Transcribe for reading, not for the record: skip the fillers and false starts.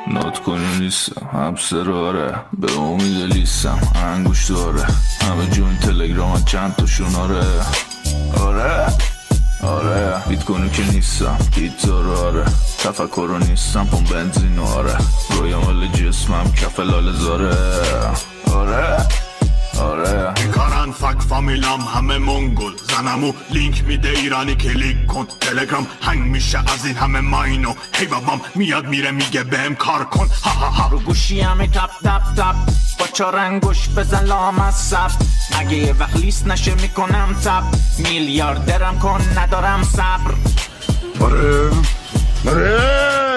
نات کنی نیستم همسر آره به امید لیستم انگوش داره همه جون تلگرام چند تا شوناره آره بیت کنی که نیستم پیتزا رو آره تفکر رو نیستم پون بنزین آره روی مال جسمم کف لال زاره آره بیکارن فک فامیلم همه منگل زنمو لینک میده ایرانی کلیک کن تلگرام هنگ میشه از این همه ماینو هی بابام میاد میره میگه بهم کار کن رو گوشی همه تپ تپ تپ با 4 انگوش بزن لامصب اگه یه وقت لیست نشه میکنم تپ میلیاردرم کن ندارم صبر آره